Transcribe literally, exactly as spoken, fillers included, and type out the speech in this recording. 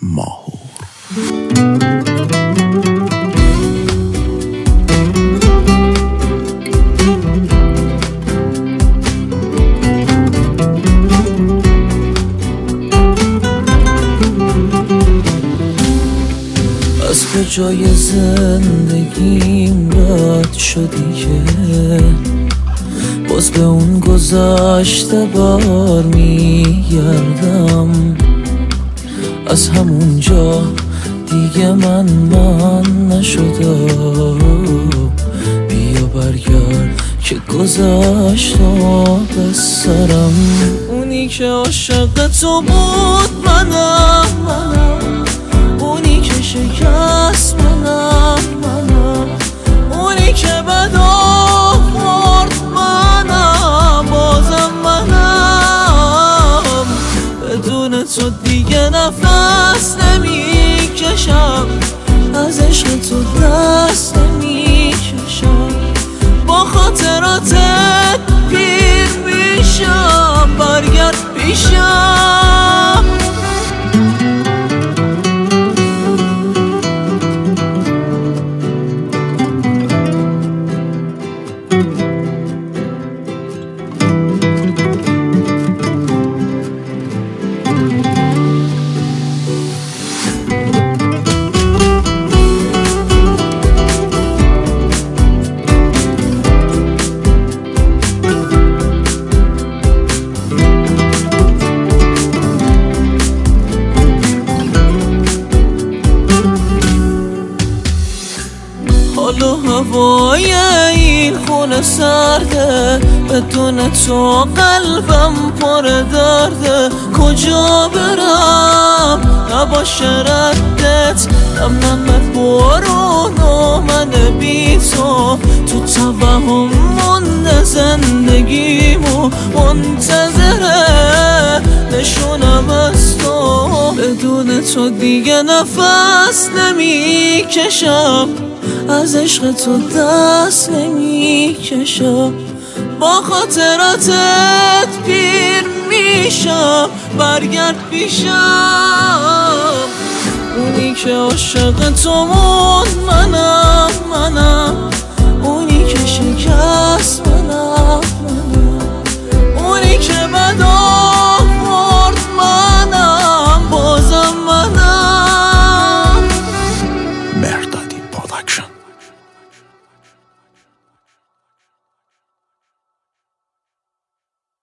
ماهور. از کجای زندگیم رد شدی که باز به اون گذشته بار میگردم. از همون جا دیگه من من نشدم. بیا برگرد که گذشت به سرم. اونی که عاشق تو بود منم منم، اونی که شکست منم منم، اونی که بد آورد منم بازم منم. بدون تو دیگه نفس نمیکشم، از عشق تو دست نمیکشم. با خاطراتت پیر میشم، برگرد پیشم. حالا هوای این خونه سرده، بدون تو قلبم پر درده. کجا برم نباشه ردت، نم نمت بارون و من بی تو. تو توهم مونده زندگیمو، منتظره نشونم از تو. بدون تو دیگه نفس نمیکشم، از عشق تو دست نمیکشم. با خاطراتت پیر میشم، برگرد پیشم. اونی که عاشق تو بود منم منم، اونی که شکست منم منم، اونی که